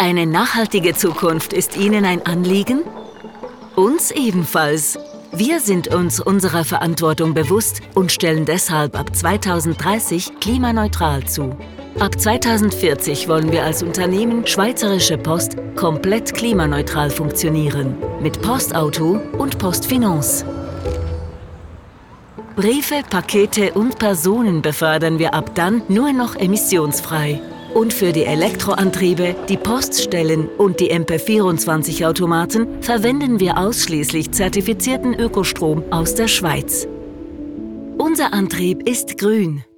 Eine nachhaltige Zukunft ist Ihnen ein Anliegen? Uns ebenfalls. Wir sind uns unserer Verantwortung bewusst und stellen deshalb ab 2030 klimaneutral zu. Ab 2040 wollen wir als Unternehmen Schweizerische Post komplett klimaneutral funktionieren. Mit Postauto und Postfinance. Briefe, Pakete und Personen befördern wir ab dann nur noch emissionsfrei. Und für die Elektroantriebe, die Poststellen und die MP24-Automaten verwenden wir ausschließlich zertifizierten Ökostrom aus der Schweiz. Unser Antrieb ist grün.